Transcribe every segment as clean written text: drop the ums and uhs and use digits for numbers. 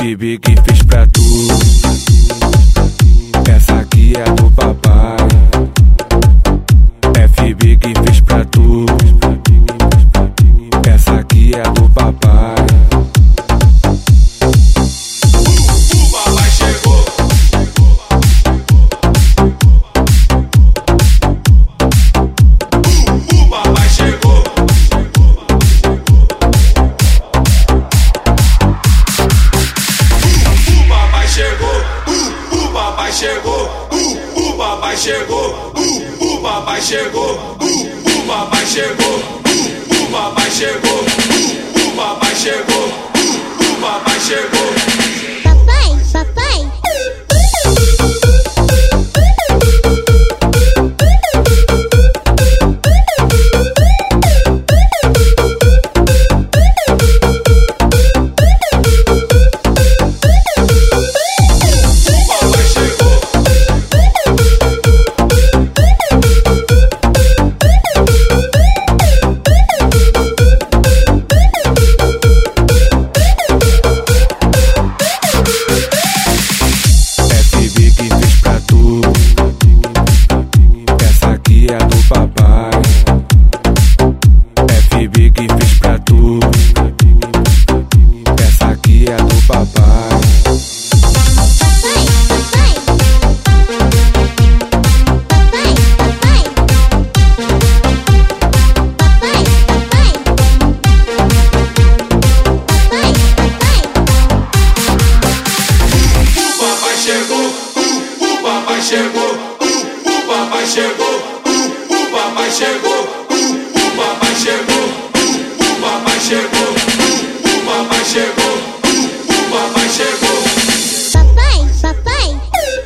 FB que fez pra tu. Essa aqui é do papai. FB que fez pra tu. Essa aqui é do papai. O papai chegou. O papai chegou. O papai chegou. O papai chegou. O papai chegou. O papai chegou. O papai chegou. O papai chegou. O papai chegou. O papai chegou. Papai, papai. FB que fez pra tu. Essa aqui é do papai. O papai chegou, o papai chegou, o papai chegou, o papai chegou, o papai chegou, o papai chegou, o papai chegou. Papai, papai.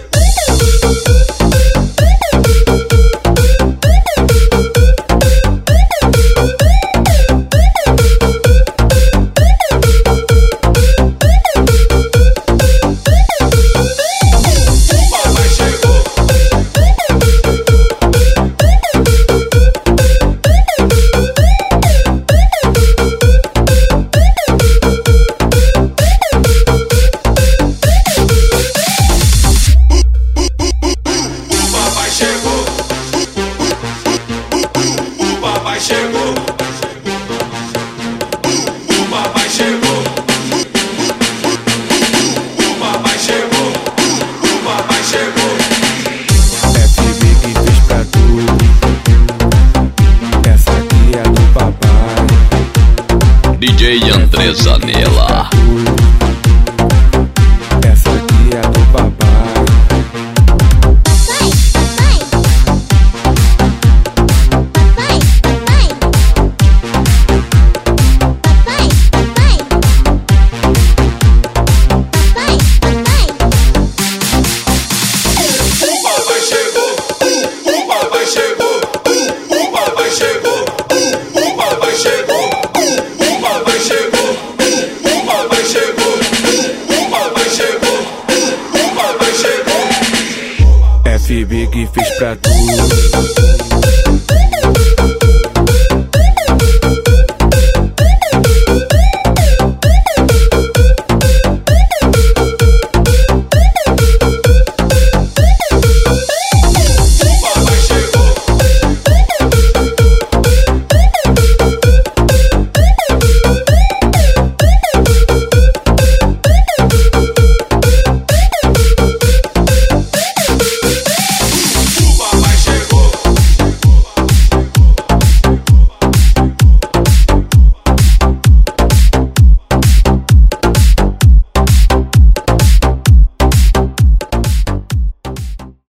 Papai chegou, o papai chegou, o papai chegou, o papai chegou. FB que fez pra tu. Essa aqui é do papai. DJ André Zanella. Essa aqui é do papai. FB que fez pra tu.